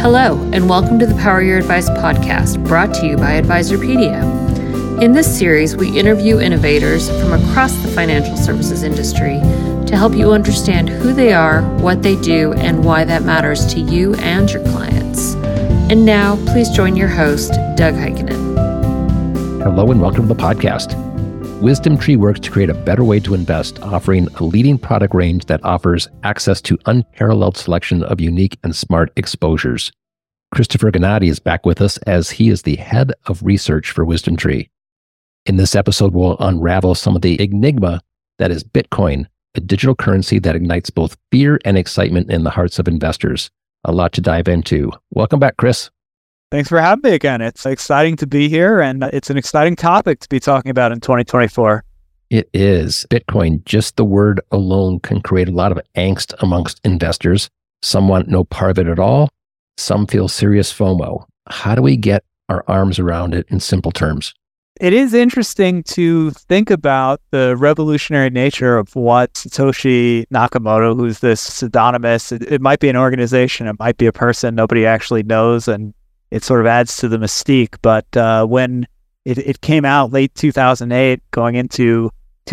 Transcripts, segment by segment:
Hello, and welcome to the Power Your Advice podcast, brought to you by Advisorpedia. In this series, we interview innovators from across the financial services industry to help you understand who they are, what they do, and why that matters to you and your clients. And now, please join your host, Doug Heikkinen. Hello, and welcome to the podcast. WisdomTree works to create a better way to invest, offering a leading product range that offers access to unparalleled selection of unique and smart exposures. Christopher Gennady is back with us as he is the head of research for WisdomTree. In this episode, we'll unravel some of the enigma that is Bitcoin, a digital currency that ignites both fear and excitement in the hearts of investors. A lot to dive into. Welcome back, Chris. Thanks for having me again. It's exciting to be here, and it's an exciting topic to be talking about in 2024. It is. Bitcoin, just the word alone can create a lot of angst amongst investors. Some want no part of it at all. Some feel serious FOMO. How do we get our arms around it in simple terms? It is interesting to think about the revolutionary nature of what Satoshi Nakamoto, who's this pseudonymous, it might be an organization, it might be a person nobody actually knows, and it sort of adds to the mystique. But when it came out late 2008, going into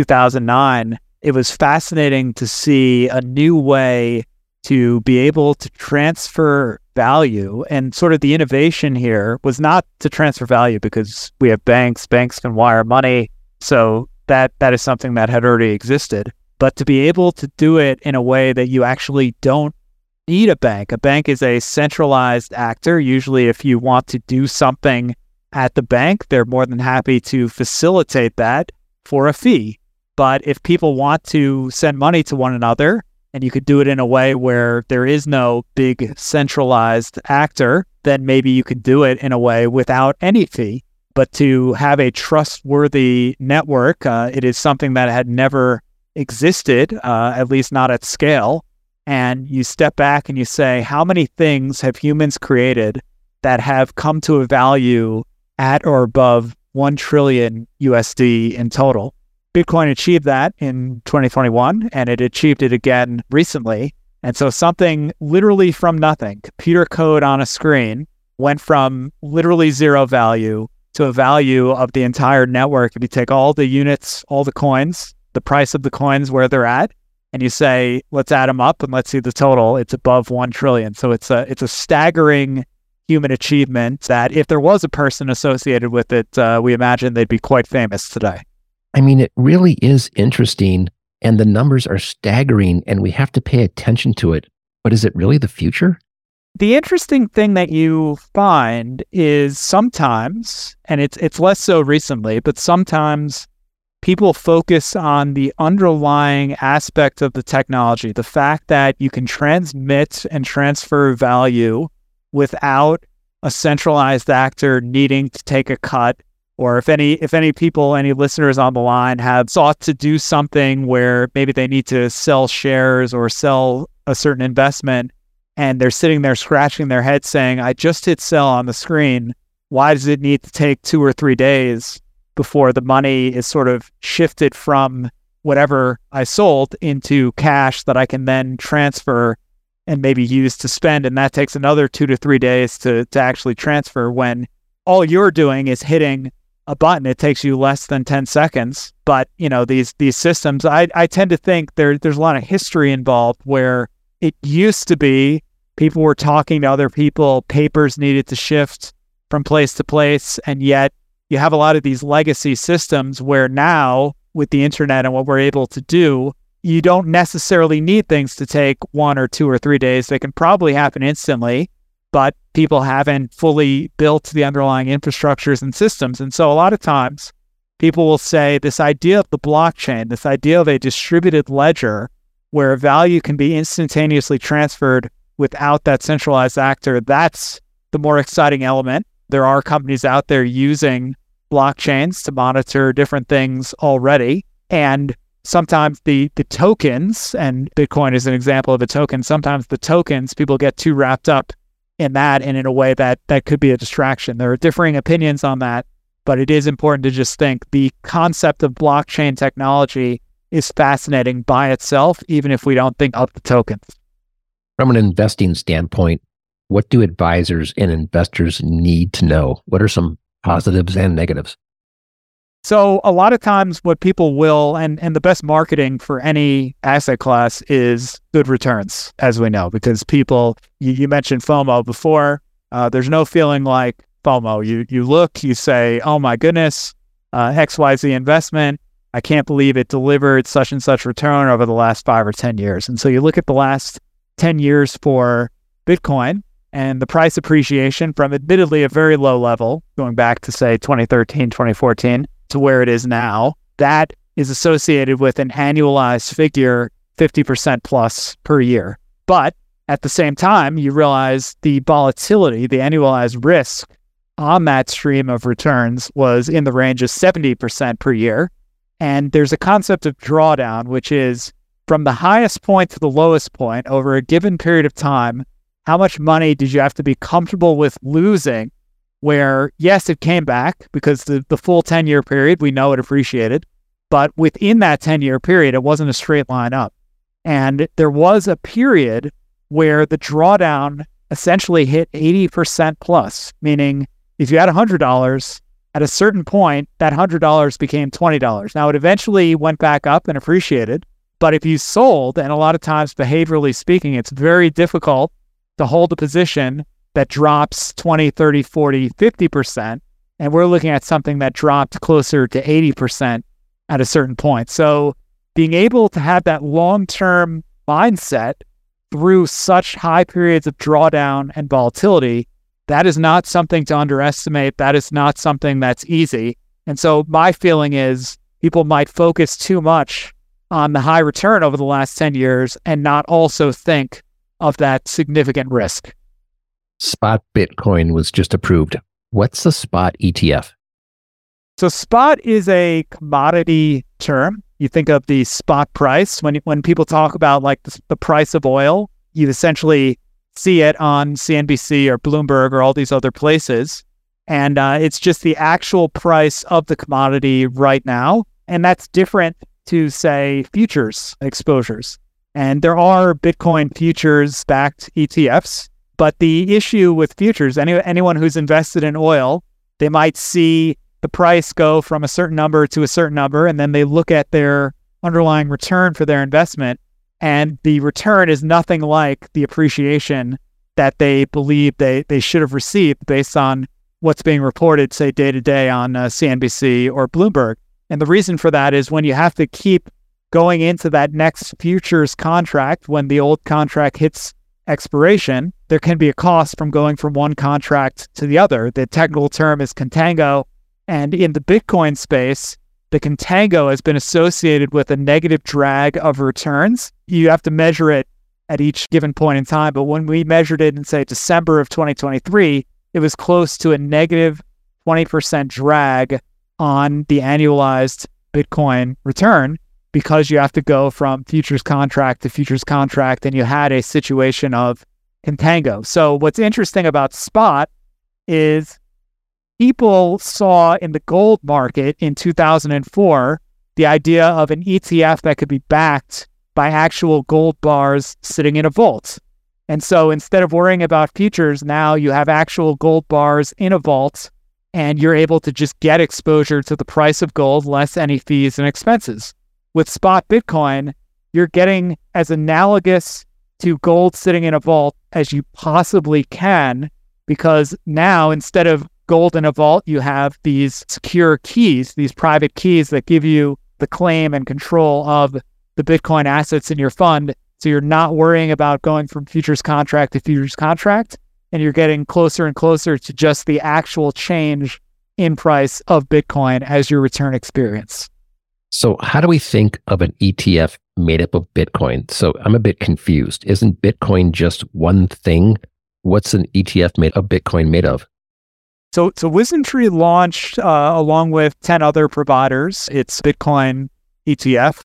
2009, it was fascinating to see a new way to be able to transfer value. And sort of the innovation here was not to transfer value because we have banks can wire money. So that is something that had already existed. But to be able to do it in a way that you actually don't need a bank. A bank is a centralized actor. Usually if you want to do something at the bank, they're more than happy to facilitate that for a fee. But if people want to send money to one another, and you could do it in a way where there is no big centralized actor, then maybe you could do it in a way without any fee. But to have a trustworthy network, it is something that had never existed, at least not at scale. And you step back and you say, how many things have humans created that have come to a value at or above 1 trillion USD in total? Bitcoin achieved that in 2021, and it achieved it again recently. And so something literally from nothing, computer code on a screen, went from literally zero value to a value of the entire network. If you take all the units, all the coins, the price of the coins where they're at, and you say, let's add them up and let's see the total, it's above 1 trillion. So it's a staggering human achievement that if there was a person associated with it, we imagine they'd be quite famous today. I mean, it really is interesting, and the numbers are staggering, and we have to pay attention to it. But is it really the future? The interesting thing that you find is sometimes, and it's less so recently, but sometimes people focus on the underlying aspect of the technology, the fact that you can transmit and transfer value without a centralized actor needing to take a cut. Or if any people, any listeners on the line have sought to do something where maybe they need to sell shares or sell a certain investment, and they're sitting there scratching their head saying, I just hit sell on the screen. Why does it need to take 2 or 3 days before the money is sort of shifted from whatever I sold into cash that I can then transfer and maybe use to spend? And that takes another 2 to 3 days to actually transfer, when all you're doing is hitting a button. It takes you less than 10 seconds. But, you know, these systems, I tend to think there's a lot of history involved where it used to be people were talking to other people, papers needed to shift from place to place, and yet you have a lot of these legacy systems where now, with the internet and what we're able to do, you don't necessarily need things to take 1 or 2 or 3 days. They can probably happen instantly, but people haven't fully built the underlying infrastructures and systems. And so a lot of times people will say this idea of the blockchain, this idea of a distributed ledger where value can be instantaneously transferred without that centralized actor, that's the more exciting element. There are companies out there using blockchains to monitor different things already. And sometimes the tokens, and Bitcoin is an example of a token, sometimes the tokens, people get too wrapped up in that, and in a way that could be a distraction. There are differing opinions on that, but it is important to just think the concept of blockchain technology is fascinating by itself, even if we don't think of the tokens. From an investing standpoint, What do advisors and investors need to know? What are some positives and negatives? So a lot of times what people will, and the best marketing for any asset class is good returns, as we know, because people, you mentioned FOMO before, there's no feeling like FOMO. You look, you say, oh my goodness, XYZ investment, I can't believe it delivered such and such return over the last 5 or 10 years. And so you look at the last 10 years for Bitcoin and the price appreciation from admittedly a very low level, going back to say 2013, 2014, to where it is now, that is associated with an annualized figure 50% plus per year. But at the same time, you realize the volatility, the annualized risk on that stream of returns was in the range of 70% per year. And there's a concept of drawdown, which is from the highest point to the lowest point over a given period of time, how much money did you have to be comfortable with losing? Where, yes, it came back because the full 10-year period, we know it appreciated, but within that 10-year period, it wasn't a straight line up. And there was a period where the drawdown essentially hit 80% plus, meaning if you had $100, at a certain point, that $100 became $20. Now, it eventually went back up and appreciated, but if you sold, and a lot of times, behaviorally speaking, it's very difficult to hold a position that drops 20, 30, 40, 50%. And we're looking at something that dropped closer to 80% at a certain point. So being able to have that long-term mindset through such high periods of drawdown and volatility, that is not something to underestimate. That is not something that's easy. And so my feeling is people might focus too much on the high return over the last 10 years and not also think of that significant risk. Spot Bitcoin was just approved. What's a spot ETF? So spot is a commodity term. You think of the spot price. When people talk about like the price of oil, you essentially see it on CNBC or Bloomberg or all these other places. And it's just the actual price of the commodity right now. And that's different to, say, futures exposures. And there are Bitcoin futures-backed ETFs. But the issue with futures, anyone who's invested in oil, they might see the price go from a certain number to a certain number, and then they look at their underlying return for their investment, and the return is nothing like the appreciation that they believe they should have received based on what's being reported, say, day to day on CNBC or Bloomberg. And the reason for that is when you have to keep going into that next futures contract, when the old contract hits expiration, there can be a cost from going from one contract to the other. The technical term is contango. And in the Bitcoin space, the contango has been associated with a negative drag of returns. You have to measure it at each given point in time. But when we measured it in, say, December of 2023, it was close to a negative 20% drag on the annualized Bitcoin return, because you have to go from futures contract to futures contract, and you had a situation of contango. So what's interesting about spot is people saw in the gold market in 2004 the idea of an ETF that could be backed by actual gold bars sitting in a vault. And so instead of worrying about futures, now you have actual gold bars in a vault, and you're able to just get exposure to the price of gold less any fees and expenses. With spot Bitcoin, you're getting as analogous to gold sitting in a vault as you possibly can, because now instead of gold in a vault, you have these secure keys, these private keys that give you the claim and control of the Bitcoin assets in your fund. So you're not worrying about going from futures contract to futures contract, and you're getting closer and closer to just the actual change in price of Bitcoin as your return experience. So how do we think of an ETF made up of Bitcoin? So I'm a bit confused. Isn't Bitcoin just one thing? What's an ETF made of Bitcoin made of? So WisdomTree launched along with 10 other providers. It's Bitcoin ETF,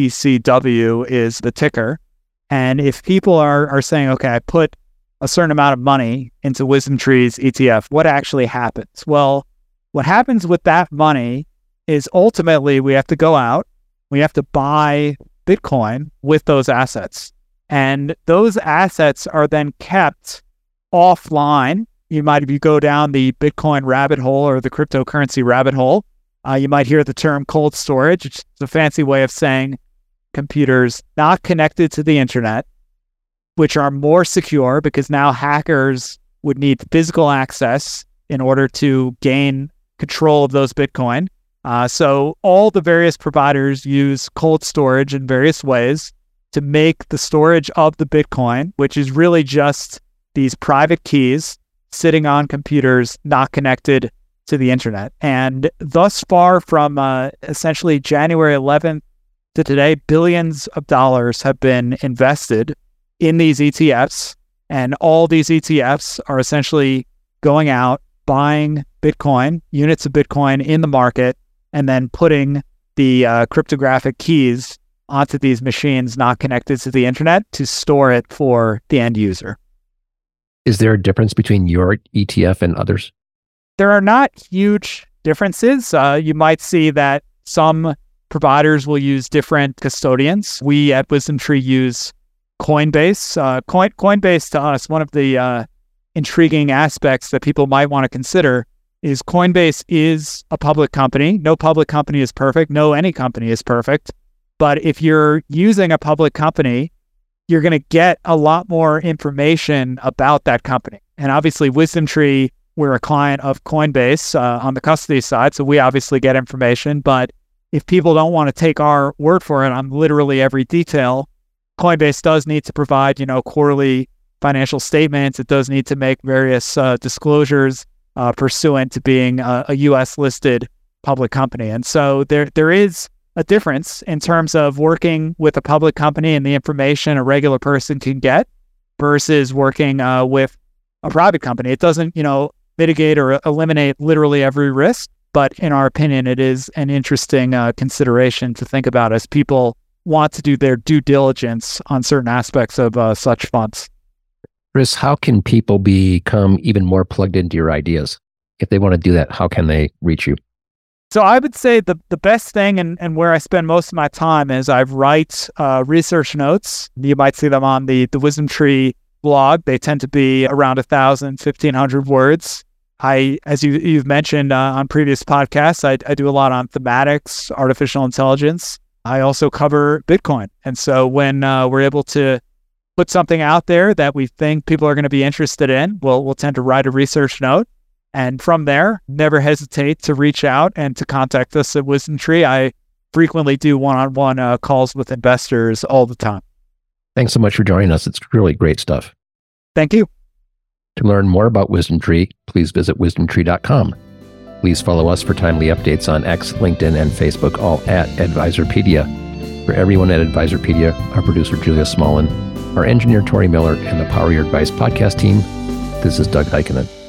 BTCW is the ticker. And if people are saying, okay, I put a certain amount of money into WisdomTree's ETF, what actually happens? Well, what happens with that money is ultimately we have to go out, we have to buy Bitcoin with those assets. And those assets are then kept offline, if you go down the Bitcoin rabbit hole or the cryptocurrency rabbit hole, you might hear the term cold storage. It's a fancy way of saying computers not connected to the internet, which are more secure because now hackers would need physical access in order to gain control of those Bitcoin. So all the various providers use cold storage in various ways to make the storage of the Bitcoin, which is really just these private keys sitting on computers not connected to the internet. And thus far, from essentially January 11th to today, billions of dollars have been invested in these ETFs. And all these ETFs are essentially going out, buying Bitcoin, units of Bitcoin in the market, and then putting the cryptographic keys onto these machines not connected to the internet to store it for the end user. Is there a difference between your ETF and others? There are not huge differences. You might see that some providers will use different custodians. We at WisdomTree use Coinbase. Coinbase to us, one of the intriguing aspects that people might want to consider is Coinbase is a public company. No public company is perfect. No, any company is perfect. But if you're using a public company, you're going to get a lot more information about that company. And obviously, WisdomTree, we're a client of Coinbase on the custody side, so we obviously get information. But if people don't want to take our word for it on literally every detail, Coinbase does need to provide, quarterly financial statements. It does need to make various disclosures pursuant to being a U.S. listed public company. And so there is a difference in terms of working with a public company and the information a regular person can get versus working with a private company. It doesn't, mitigate or eliminate literally every risk, but in our opinion, it is an interesting consideration to think about as people want to do their due diligence on certain aspects of such funds. Chris, how can people become even more plugged into your ideas? If they want to do that, how can they reach you? So I would say the best thing and where I spend most of my time is I write research notes. You might see them on the WisdomTree blog. They tend to be around 1,000, 1,500 words. As you've mentioned on previous podcasts, I do a lot on thematics, artificial intelligence. I also cover Bitcoin. And so when we're able to put something out there that we think people are going to be interested in, we'll tend to write a research note. And from there, never hesitate to reach out and to contact us at WisdomTree. I frequently do one-on-one calls with investors all the time. Thanks so much for joining us. It's really great stuff. Thank you. To learn more about WisdomTree, please visit wisdomtree.com. Please follow us for timely updates on X, LinkedIn, and Facebook, all at Advisorpedia. For everyone at Advisorpedia, our producer Julia Smolin, our engineer Tori Miller, and the Power Your Advice podcast team, this is Doug Heikkinen.